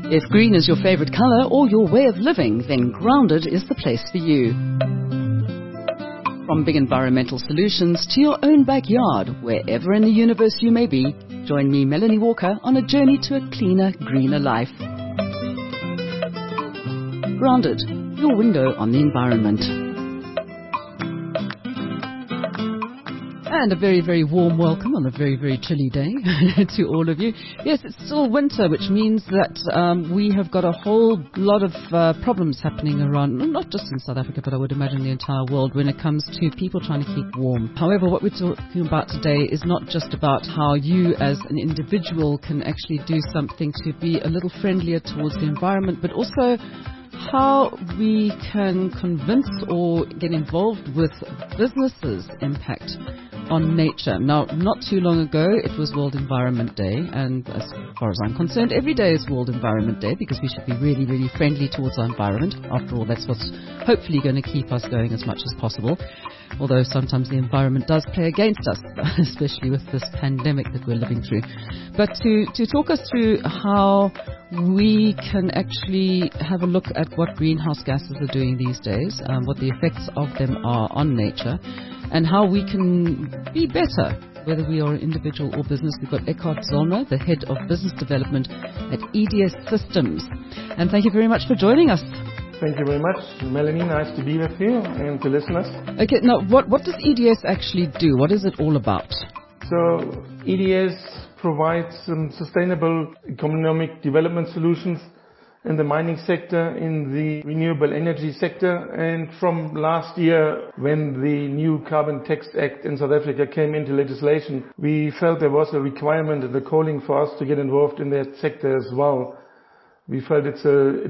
If green is your favorite color or your way of living, then Grounded is the place for you. From big environmental solutions to your own backyard, wherever in the universe you may be, join me, Melanie Walker, on a journey to a cleaner, greener life. Grounded, your window on the environment. And a very, very warm welcome on a very, very chilly day to all of you. Yes, it's still winter, which means that we have got a whole lot of problems happening around, not just in South Africa, but I would imagine the entire world when it comes to people trying to keep warm. However, what we're talking about today is not just about how you as an individual can actually do something to be a little friendlier towards the environment, but also how we can convince or get involved with businesses' impact on nature. Now, not too long ago, it was World Environment Day, and as far as I'm concerned, every day is World Environment Day because we should be really, really friendly towards our environment. After all, that's what's hopefully going to keep us going as much as possible, although sometimes the environment does play against us, especially with this pandemic that we're living through. But to talk us through how we can actually have a look at what greenhouse gases are doing these days, what the effects of them are on nature, and how we can be better, whether we are an individual or business. We've got Eckhard Zollner, the Head of Business Development at EDS Systems. And thank you very much for joining us. Thank you very much, Melanie. Nice to be with you and to listeners. Okay, now what does EDS actually do? What is it all about? So EDS provides some sustainable economic development solutions in the mining sector, in the renewable energy sector, and from last year when the new Carbon Tax Act in South Africa came into legislation, we felt there was a requirement and a calling for us to get involved in that sector as well. We felt it's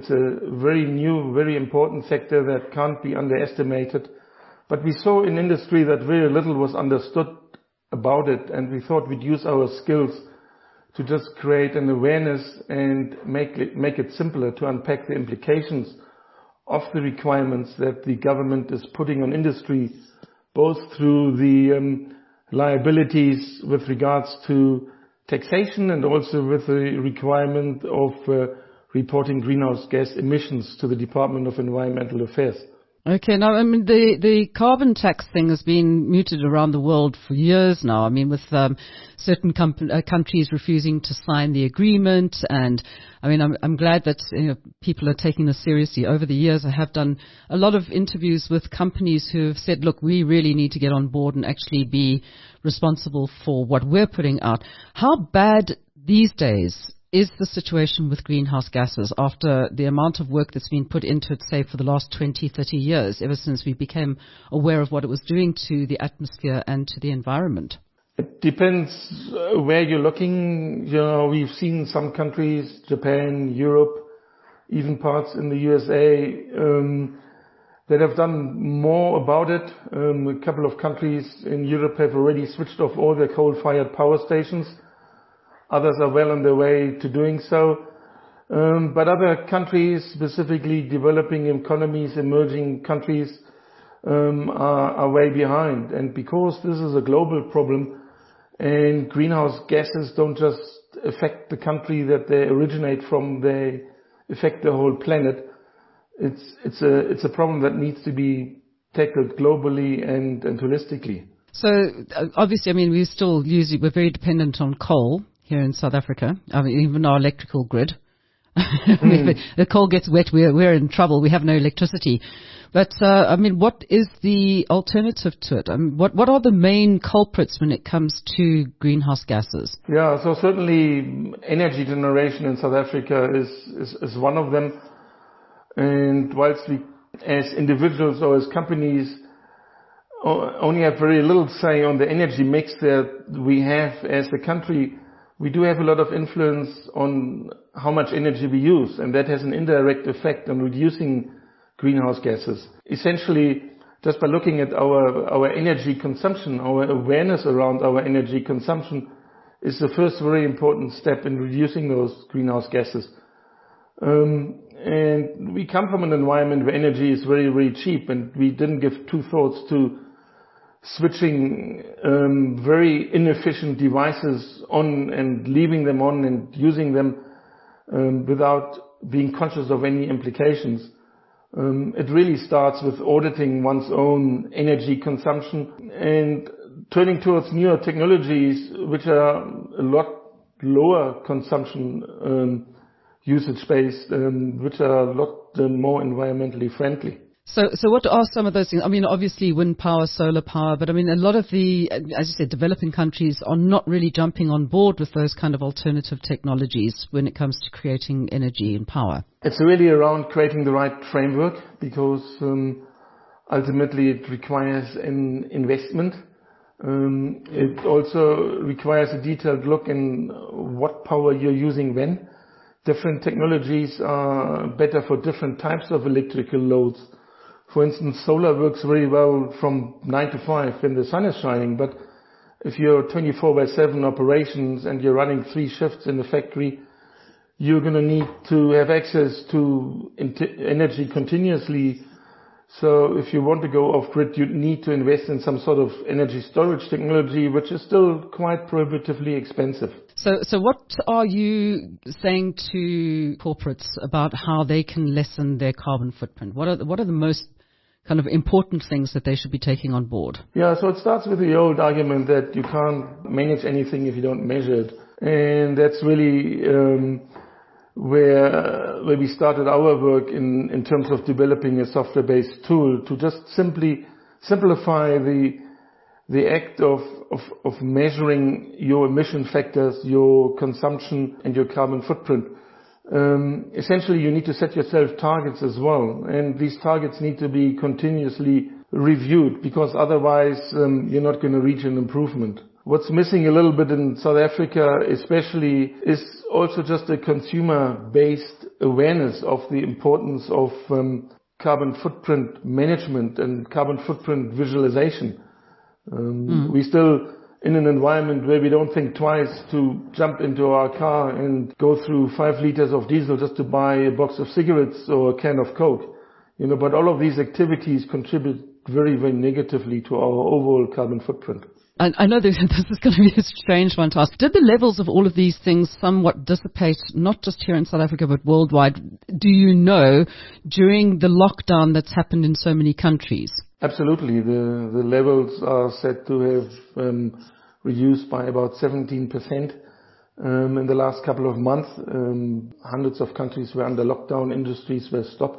a very new, very important sector that can't be underestimated. But we saw in industry that very little was understood about it, and we thought we'd use our skills to just create an awareness and make it simpler to unpack the implications of the requirements that the government is putting on industry, both through the liabilities with regards to taxation and also with the requirement of reporting greenhouse gas emissions to the Department of Environmental Affairs. Okay, now, I mean, the carbon tax thing has been mooted around the world for years now. I mean, with certain countries refusing to sign the agreement, and I mean, I'm glad that people are taking this seriously. Over the years, I have done a lot of interviews with companies who have said, look, we really need to get on board and actually be responsible for what we're putting out. How bad these days is the situation with greenhouse gases after the amount of work that's been put into it, say, for the last 20, 30 years, ever since we became aware of what it was doing to the atmosphere and to the environment? It depends where you're looking. We've seen some countries, Japan, Europe, even parts in the USA, that have done more about it. A couple of countries in Europe have already switched off all their coal-fired power stations. Others are well on their way to doing so. But other countries, specifically developing economies, emerging countries, are way behind. And because this is a global problem and greenhouse gases don't just affect the country that they originate from, they affect the whole planet, it's a problem that needs to be tackled globally and holistically. So obviously, I mean, we're very dependent on coal here in South Africa. I mean, even our electrical grid. If the coal gets wet, we're in trouble. We have no electricity. But, I mean, what is the alternative to it? I mean, what are the main culprits when it comes to greenhouse gases? Yeah, so certainly energy generation in South Africa is one of them. And whilst we, as individuals or as companies, only have very little say on the energy mix that we have as a country, we do have a lot of influence on how much energy we use, and that has an indirect effect on reducing greenhouse gases. Essentially, just by looking at our energy consumption, our awareness around our energy consumption is the first very important step in reducing those greenhouse gases. And we come from an environment where energy is very, very cheap, and we didn't give two thoughts to switching very inefficient devices on and leaving them on and using them without being conscious of any implications. It really starts with auditing one's own energy consumption and turning towards newer technologies which are a lot lower consumption usage based, which are a lot more environmentally friendly. So what are some of those things? I mean, obviously wind power, solar power, but I mean, a lot of the, as you said, developing countries are not really jumping on board with those kind of alternative technologies when it comes to creating energy and power. It's really around creating the right framework because ultimately it requires an investment. It also requires a detailed look in what power you're using when. Different technologies are better for different types of electrical loads. For instance, solar works very well from 9 to 5 when the sun is shining, but if you're 24/7 operations and you're running 3 shifts in the factory, you're going to need to have access to energy continuously. So if you want to go off-grid, you need to invest in some sort of energy storage technology, which is still quite prohibitively expensive. So what are you saying to corporates about how they can lessen their carbon footprint? What are the most kind of important things that they should be taking on board? Yeah, so it starts with the old argument that you can't manage anything if you don't measure it. And that's really where we started our work in terms of developing a software-based tool to just simply simplify the act of measuring your emission factors, your consumption and your carbon footprint. Essentially, you need to set yourself targets as well, and these targets need to be continuously reviewed because otherwise you're not going to reach an improvement. What's missing a little bit in South Africa especially is also just a consumer-based awareness of the importance of carbon footprint management and carbon footprint visualization. We still in an environment where we don't think twice to jump into our car and go through 5 liters of diesel just to buy a box of cigarettes or a can of Coke. But all of these activities contribute very, very negatively to our overall carbon footprint. I know this is going to be a strange one to ask. Did the levels of all of these things somewhat dissipate, not just here in South Africa, but worldwide? Do you know, during the lockdown that's happened in so many countries? Absolutely. The levels are said to have reduced by about 17% in the last couple of months. Hundreds of countries were under lockdown, industries were stopped.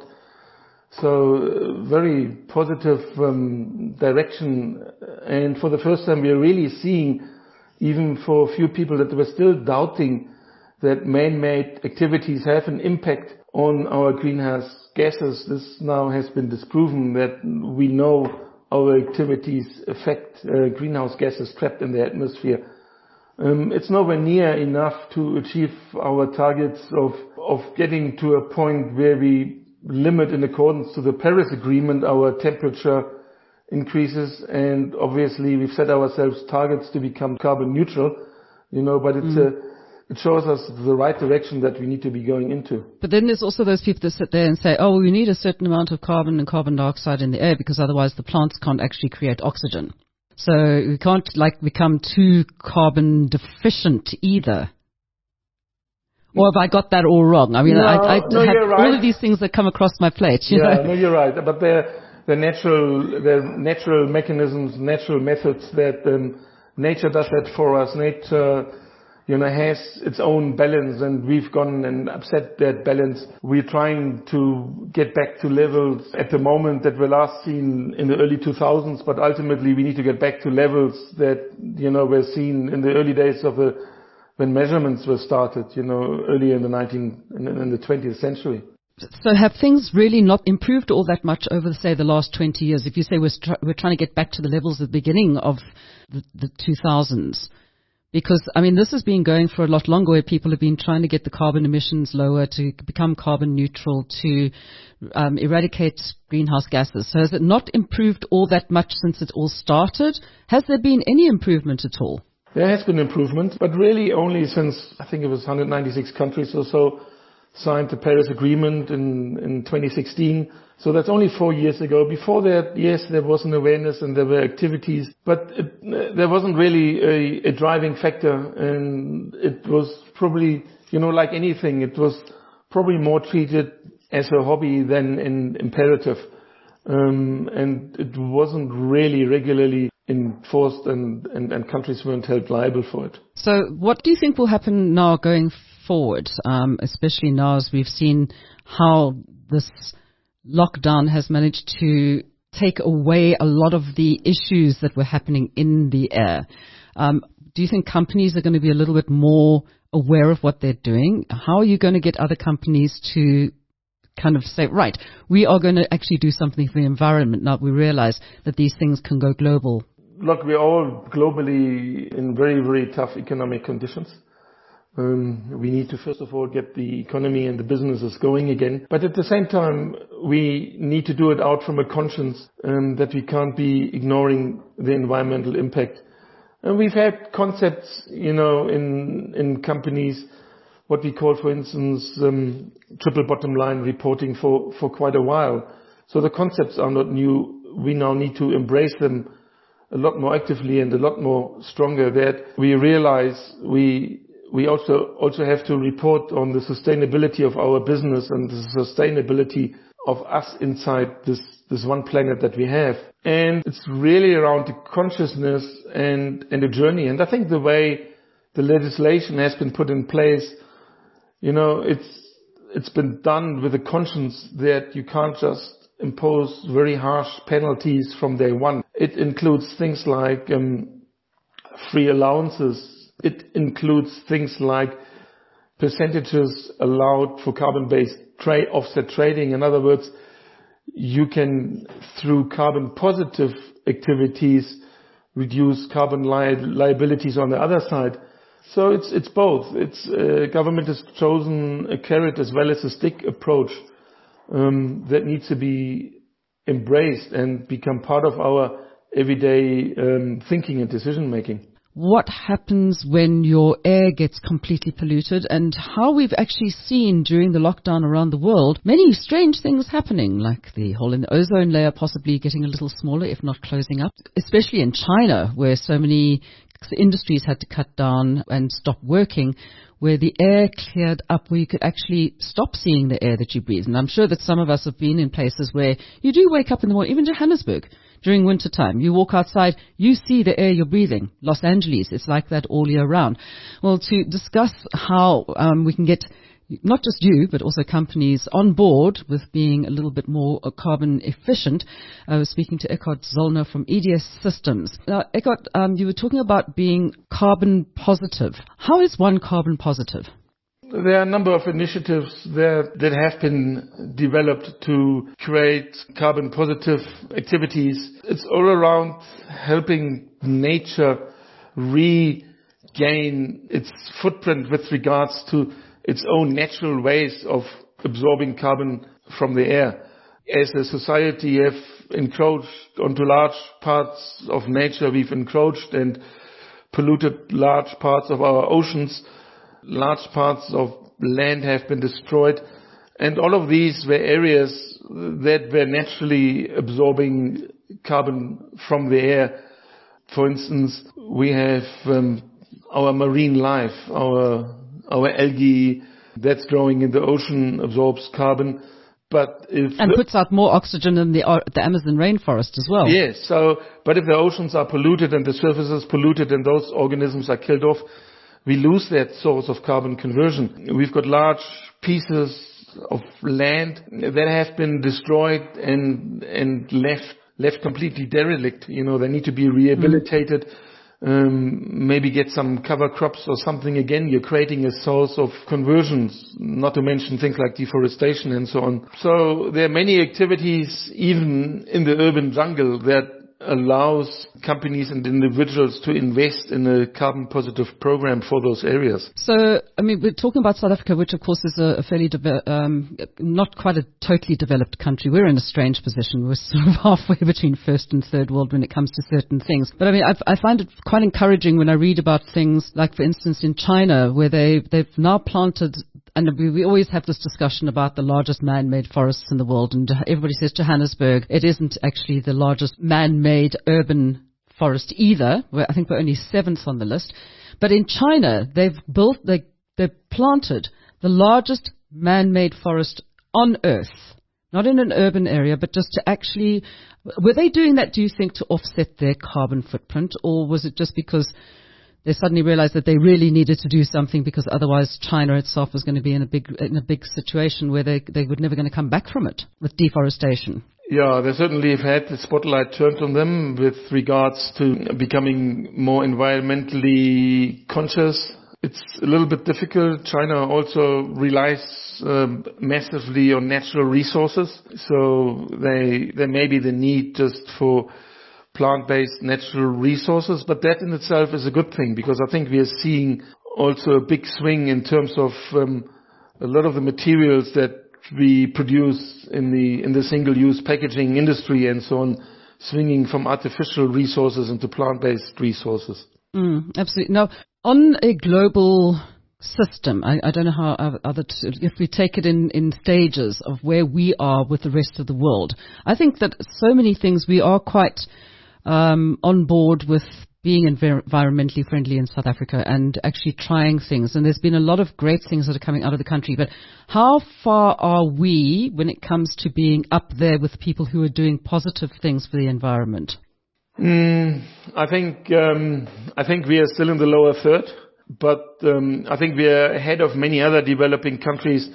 So very positive direction, and for the first time we are really seeing, even for a few people that were still doubting that man-made activities have an impact on our greenhouse gases. This now has been disproven that we know our activities affect greenhouse gases trapped in the atmosphere. It's nowhere near enough to achieve our targets of getting to a point where we limit in accordance to the Paris Agreement our temperature increases, and obviously we've set ourselves targets to become carbon neutral, but it shows us the right direction that we need to be going into. But then there's also those people that sit there and say, oh, we need a certain amount of carbon and carbon dioxide in the air because otherwise the plants can't actually create oxygen. So we can't become too carbon deficient either. Or have I got that all wrong? I mean, no, I have right. all of these things that come across my plate. You know? No, you're right. But they're natural mechanisms, natural methods that nature does that for us. Nature, has its own balance, and we've gone and upset that balance. We're trying to get back to levels at the moment that were last seen in the early 2000s, but ultimately we need to get back to levels that, were seen in the early days of when measurements were started, early in the 20th century. So have things really not improved all that much over, say, the last 20 years? If you say we're trying to get back to the levels at the beginning of the 2000s, because, this has been going for a lot longer where people have been trying to get the carbon emissions lower, to become carbon neutral, to eradicate greenhouse gases. So has it not improved all that much since it all started? Has there been any improvement at all? There has been improvement, but really only since, I think it was 196 countries or so signed the Paris Agreement in 2016. So that's only 4 years ago. Before that, yes, there was an awareness and there were activities, but there wasn't really a driving factor. And it was probably, like anything, it was probably more treated as a hobby than an imperative. And it wasn't really regularly enforced, and countries weren't held liable for it. So what do you think will happen now going forward, especially now as we've seen how this lockdown has managed to take away a lot of the issues that were happening in the air? Do you think companies are going to be a little bit more aware of what they're doing? How are you going to get other companies to kind of say, right, we are going to actually do something for the environment now we realize that these things can go global? Look, we're all globally in very, very tough economic conditions. We need to first of all get the economy and the businesses going again. But at the same time, we need to do it out from a conscience that we can't be ignoring the environmental impact. And we've had concepts, in companies, what we call, for instance, triple bottom line reporting for quite a while. So the concepts are not new. We now need to embrace them a lot more actively and a lot more stronger, that we realize we also have to report on the sustainability of our business and the sustainability of us inside this one planet that we have. And it's really around the consciousness and the journey. And I think the way the legislation has been put in place, it's been done with a conscience that you can't just impose very harsh penalties from day one. It includes things like free allowances. It includes things like percentages allowed for carbon-based offset trading. In other words, you can, through carbon positive activities, reduce carbon liabilities on the other side. So it's both. Government has chosen a carrot as well as a stick approach that needs to be embraced and become part of our everyday thinking and decision making. What happens when your air gets completely polluted, and how we've actually seen during the lockdown around the world many strange things happening, like the hole in the ozone layer possibly getting a little smaller, if not closing up, especially in China, where so many industries had to cut down and stop working, where the air cleared up, where you could actually stop seeing the air that you breathe. And I'm sure that some of us have been in places where you do wake up in the morning, even Johannesburg, during winter time. You walk outside, you see the air you're breathing. Los Angeles, it's like that all year round. Well, to discuss how we can get not just you, but also companies on board with being a little bit more carbon efficient. I was speaking to Eckhard Zollner from EDS Systems. Now, Eckhard, you were talking about being carbon positive. How is one carbon positive? There are a number of initiatives that have been developed to create carbon positive activities. It's all around helping nature regain its footprint with regards to its own natural ways of absorbing carbon from the air. As a society, have encroached onto large parts of nature. We've encroached and polluted large parts of our oceans. Large parts of land have been destroyed. And all of these were areas that were naturally absorbing carbon from the air. For instance, we have our marine life, our algae that's growing in the ocean absorbs carbon, and puts out more oxygen than the Amazon rainforest as well. Yes. But if the oceans are polluted and the surface is polluted and those organisms are killed off, we lose that source of carbon conversion. We've got large pieces of land that have been destroyed and left completely derelict. They need to be rehabilitated. Maybe get some cover crops or something again. You're creating a source of conversions, not to mention things like deforestation and so on. So there are many activities, even in the urban jungle, that allows companies and individuals to invest in a carbon positive program for those areas. So, we're talking about South Africa, which of course is a fairly, not quite a totally developed country. We're in a strange position. We're sort of halfway between first and third world when it comes to certain things. But I find it quite encouraging when I read about things like, for instance, in China, where they've now planted, and we always have this discussion about the largest man-made forests in the world, and everybody says Johannesburg. It isn't actually the largest man-made urban forest either. I think we're only 7th on the list. But in China, they've planted the largest man-made forest on Earth, not in an urban area, but just to actually, were they doing that, do you think, to offset their carbon footprint, or was it just because they suddenly realized that they really needed to do something because otherwise China itself was going to be in a big situation where they were never going to come back from it with deforestation? Yeah, they certainly have had the spotlight turned on them with regards to becoming more environmentally conscious. It's a little bit difficult. China also relies massively on natural resources, so there may be the need just for plant-based natural resources, but that in itself is a good thing, because I think we are seeing also a big swing in terms of a lot of the materials that we produce in the single-use packaging industry and so on, swinging from artificial resources into plant-based resources. Absolutely. Now, on a global system, I don't know how if we take it in stages of where we are with the rest of the world, I think that so many things we are quite on board with being environmentally friendly in South Africa and actually trying things. And there's been a lot of great things that are coming out of the country. But how far are we when it comes to being up there with people who are doing positive things for the environment? I think we are still in the lower third, but I think we are ahead of many other developing countries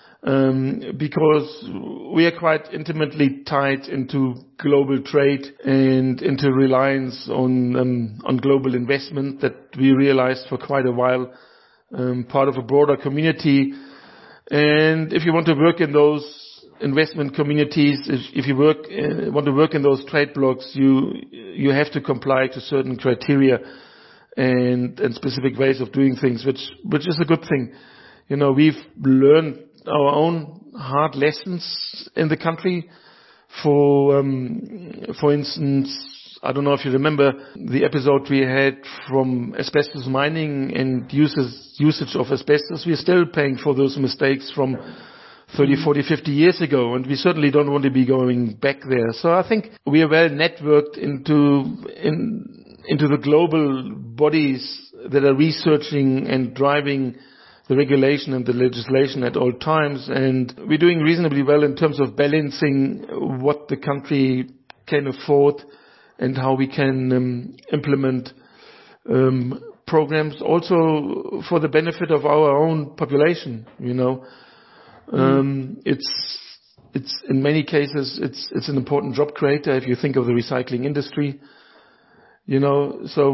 because we are quite intimately tied into global trade and into reliance on global investment that we realized for quite a while, part of a broader community. And if you want to work in those investment communities, if you want to work in those trade blocks, you have to comply to certain criteria and specific ways of doing things, which is a good thing. You know, we've learned our own hard lessons in the country. For instance, I don't know if you remember the episode we had from asbestos mining and usage of asbestos. We're still paying for those mistakes from 30, 40, 50 years ago, and we certainly don't want to be going back there. So I think we are well networked into the global bodies that are researching and driving the regulation and the legislation at all times, and we're doing reasonably well in terms of balancing what the country can afford and how we can implement programs also for the benefit of our own population. You know, it's in many cases it's an important job creator if you think of the recycling industry. You know, so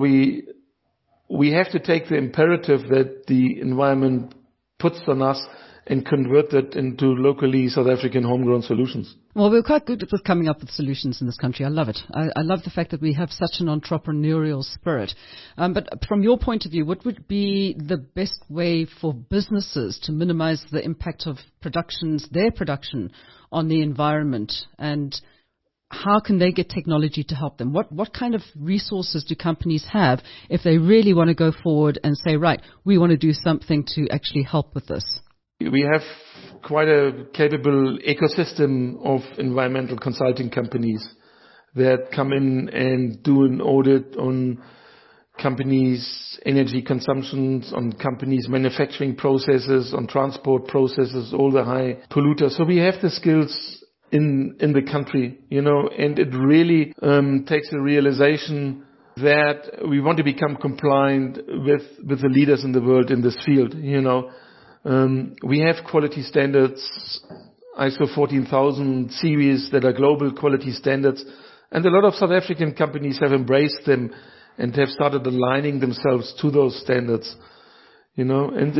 we have to take the imperative that the environment puts on us and convert that into locally South African homegrown solutions. Well, we're quite good with coming up with solutions in this country. I love it. I love the fact that we have such an entrepreneurial spirit. But from your point of view, what would be the best way for businesses to minimize the impact of their production on the environment, and how can they get technology to help them? What kind of resources do companies have if they really want to go forward and say, right, we want to do something to actually help with this? We have quite a capable ecosystem of environmental consulting companies that come in and do an audit on companies' energy consumptions, on companies' manufacturing processes, on transport processes, all the high polluters. So we have the skills in the country, you know, and it really takes a realization that we want to become compliant with the leaders in the world in this field, you know. We have quality standards, ISO 14000 series that are global quality standards, and a lot of South African companies have embraced them and have started aligning themselves to those standards, you know. And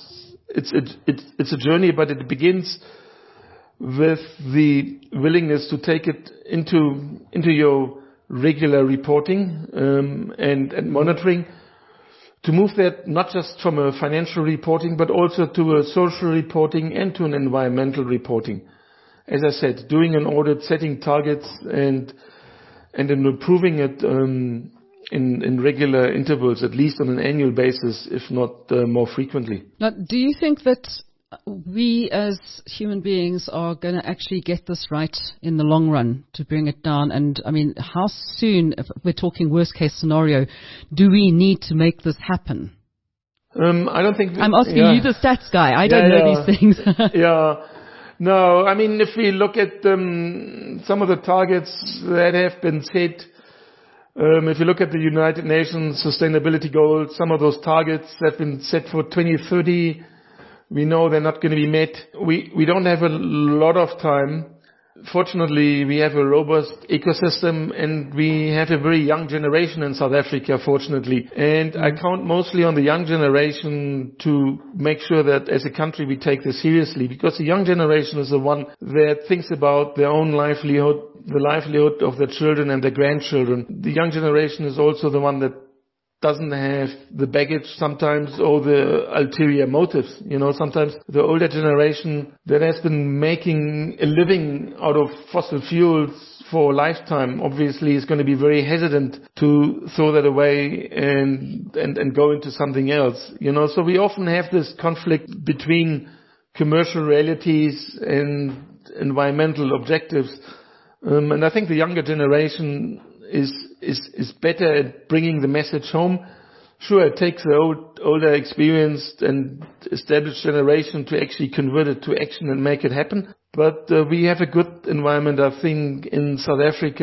it's a journey, but it begins with the willingness to take it into your regular reporting and monitoring, to move that not just from a financial reporting but also to a social reporting and to an environmental reporting. As I said, doing an audit, setting targets and then improving it in regular intervals, at least on an annual basis, if not more frequently. Now, do you think that we as human beings are going to actually get this right in the long run to bring it down? And I mean, how soon, if we're talking worst case scenario, do we need to make this happen? I don't think... I'm asking you, the stats guy. I don't know these things. No, I mean, if we look at some of the targets that have been set, if you look at the United Nations Sustainability Goals, some of those targets have been set for 2030. We know they're not going to be met. We don't have a lot of time. Fortunately, we have a robust ecosystem and we have a very young generation in South Africa, fortunately. And I count mostly on the young generation to make sure that as a country we take this seriously, because the young generation is the one that thinks about their own livelihood, the livelihood of their children and their grandchildren. The young generation is also the one that doesn't have the baggage sometimes or the ulterior motives. You know, sometimes the older generation that has been making a living out of fossil fuels for a lifetime obviously is going to be very hesitant to throw that away and go into something else. You know, so we often have this conflict between commercial realities and environmental objectives. And I think the younger generation is better at bringing the message home. Sure, it takes the older, experienced and established generation to actually convert it to action and make it happen. But we have a good environment, I think, in South Africa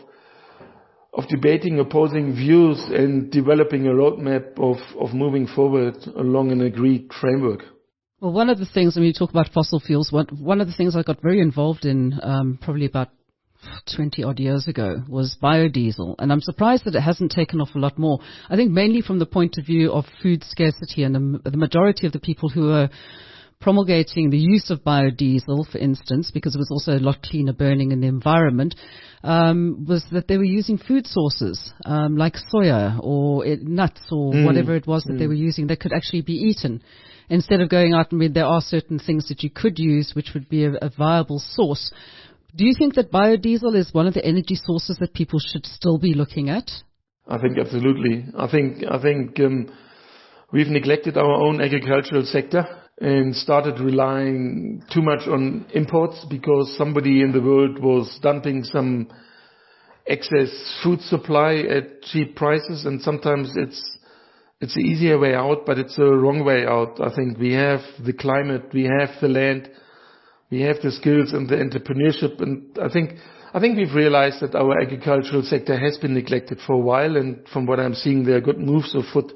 of debating opposing views and developing a roadmap of moving forward along an agreed framework. Well, one of the things, when you talk about fossil fuels, one of the things I got very involved in probably about 20 odd years ago was biodiesel, and I'm surprised that it hasn't taken off a lot more. I think mainly from the point of view of food scarcity, and the majority of the people who are promulgating the use of biodiesel, for instance, because it was also a lot cleaner burning in the environment, was that they were using food sources like soya or nuts or whatever it was that they were using that could actually be eaten. Instead of going out, there are certain things that you could use which would be a viable source. Do you think that biodiesel is one of the energy sources that people should still be looking at? I think absolutely. I think we've neglected our own agricultural sector and started relying too much on imports because somebody in the world was dumping some excess food supply at cheap prices, and sometimes it's the easier way out, but it's the wrong way out. I think we have the climate, we have the land, we have the skills and the entrepreneurship, and I think we've realized that our agricultural sector has been neglected for a while, and from what I'm seeing, there are good moves afoot,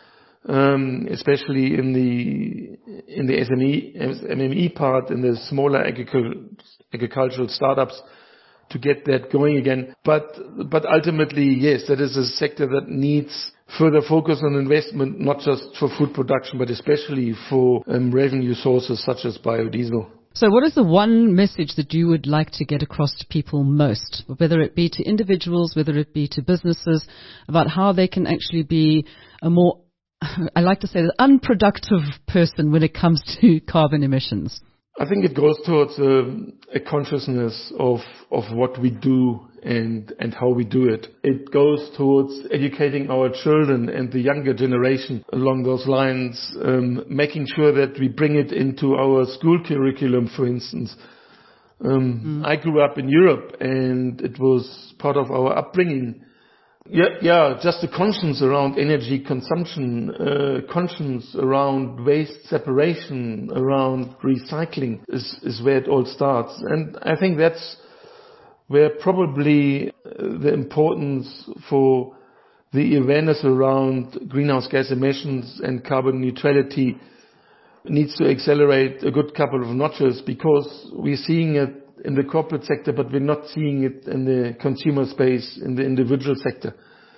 especially in the SME part, in the smaller agricultural startups, to get that going again. But ultimately, yes, that is a sector that needs further focus on investment, not just for food production, but especially for revenue sources such as biodiesel. So what is the one message that you would like to get across to people most, whether it be to individuals, whether it be to businesses, about how they can actually be a more, I like to say, an unproductive person when it comes to carbon emissions? I think it goes towards a consciousness of what we do and how we do it. It goes towards educating our children and the younger generation along those lines, making sure that we bring it into our school curriculum, for instance. I grew up in Europe and it was part of our upbringing. Just the conscience around energy consumption, conscience around waste separation, around recycling is where it all starts. And I think that's where probably the importance for the awareness around greenhouse gas emissions and carbon neutrality needs to accelerate a good couple of notches, because we're seeing it in the corporate sector, but we're not seeing it in the consumer space, in the individual sector.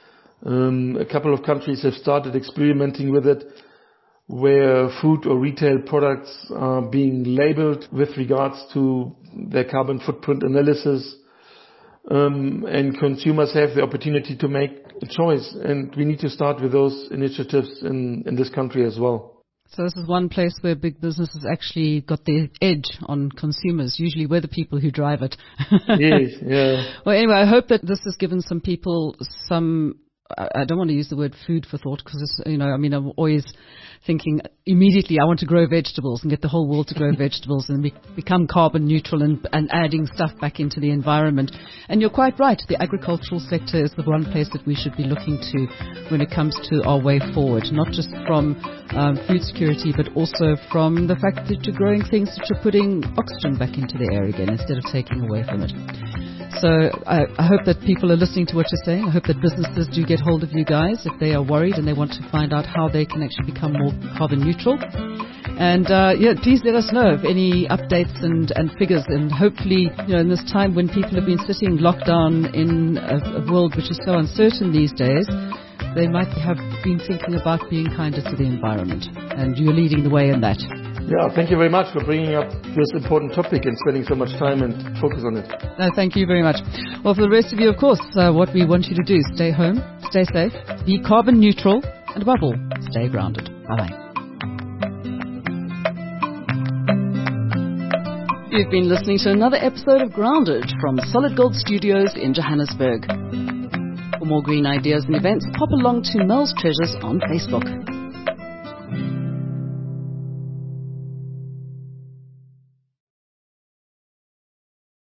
A couple of countries have started experimenting with it, where food or retail products are being labeled with regards to their carbon footprint analysis, and consumers have the opportunity to make a choice. And we need to start with those initiatives in this country as well. So this is one place where big business has actually got the edge on consumers. Usually we're the people who drive it. Yes, yeah. Well, anyway, I hope that this has given some people some I don't want to use the word food for thought because, I'm always thinking immediately I want to grow vegetables and get the whole world to grow vegetables and become carbon neutral and adding stuff back into the environment. And you're quite right. The agricultural sector is the one place that we should be looking to when it comes to our way forward, not just from food security, but also from the fact that you're growing things that are putting oxygen back into the air again instead of taking away from it. So I hope that people are listening to what you're saying. I hope that businesses do get hold of you guys if they are worried and they want to find out how they can actually become more carbon neutral. And please let us know of any updates and figures. And hopefully, in this time when people have been sitting locked down in a world which is so uncertain these days, they might have been thinking about being kinder to the environment. And you're leading the way in that. Yeah, thank you very much for bringing up this important topic and spending so much time and focus on it. No, thank you very much. Well, for the rest of you, of course, what we want you to do is stay home, stay safe, be carbon neutral, and above all, stay grounded. Bye-bye. You've been listening to another episode of Grounded from Solid Gold Studios in Johannesburg. For more green ideas and events, pop along to Mel's Treasures on Facebook.